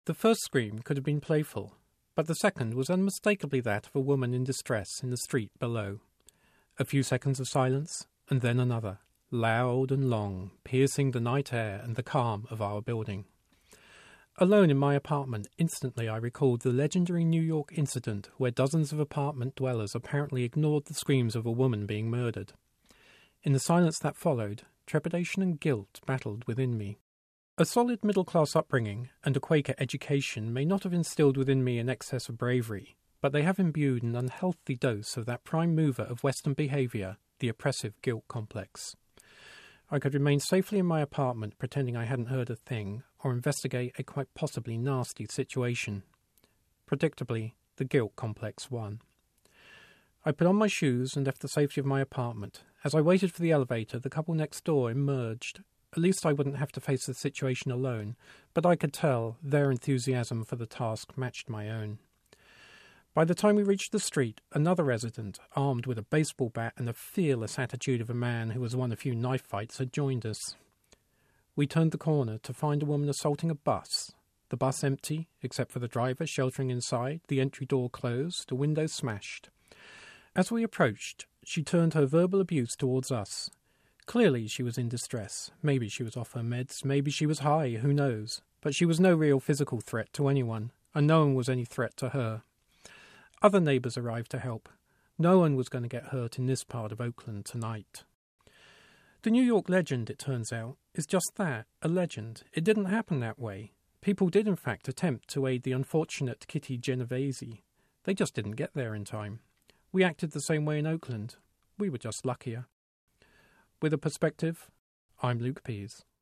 The first scream could have been playful, but the second was unmistakably that of a woman in distress in the street below. A few seconds of silence, and then another, loud and long, piercing the night air and the calm of our building. Alone in my apartment, instantly I recalled the legendary New York incident where dozens of apartment dwellers apparently ignored the screams of a woman being murdered. In the silence that followed, trepidation and guilt battled within me. A solid middle-class upbringing and a Quaker education may not have instilled within me an excess of bravery, but they have imbued an unhealthy dose of that prime mover of Western behaviour, the oppressive guilt complex. I could remain safely in my apartment pretending I hadn't heard a thing, or investigate a quite possibly nasty situation. Predictably, the guilt complex won. I put on my shoes and left the safety of my apartment. As I waited for the elevator, the couple next door emerged. At least I wouldn't have to face the situation alone, but I could tell their enthusiasm for the task matched my own. By the time we reached the street, another resident, armed with a baseball bat and the fearless attitude of a man who has won a few knife fights, had joined us. We turned the corner to find a woman assaulting a bus. The bus empty, except for the driver sheltering inside, the entry door closed, the window smashed. As we approached, she turned her verbal abuse towards us. Clearly she was in distress. Maybe she was off her meds, maybe she was high, who knows. But she was no real physical threat to anyone, and no one was any threat to her. Other neighbours arrived to help. No one was going to get hurt in this part of Oakland tonight. The New York legend, it turns out, is just that, a legend. It didn't happen that way. People did in fact attempt to aid the unfortunate Kitty Genovese. They just didn't get there in time. We acted the same way in Oakland. We were just luckier. With a perspective, I'm Luke Pease.